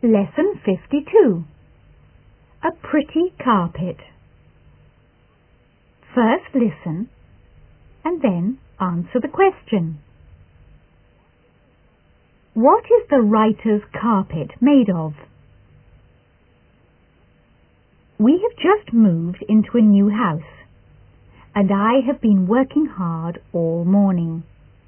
Lesson 52. A pretty carpet. First listen and then answer the question. What is the writer's carpet made of? We have just moved into a new house and I have been working hard all morning.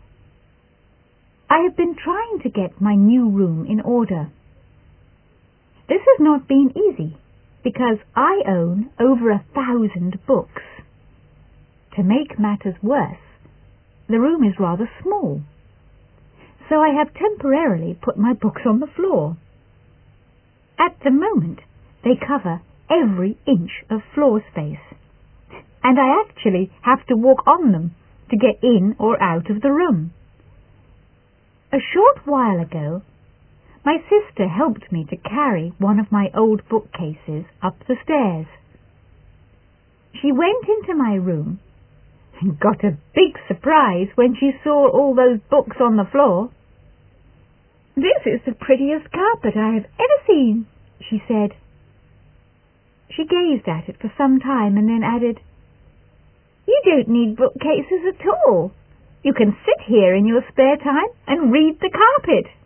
I have been trying to get my new room in order. This has not been easy because I own over 1,000 books. To make matters worse, the room is rather small, so I have temporarily put my books on the floor. At the moment, they cover every inch of floor space, and I actually have to walk on them to get in or out of the room. A short while ago, my sister helped me to carry one of my old bookcases up the stairs. She went into my room and got a big surprise when she saw all those books on the floor. "This is the prettiest carpet I have ever seen," she said. She gazed at it for some time and then added, "You don't need bookcases at all. You can sit here in your spare time and read the carpet."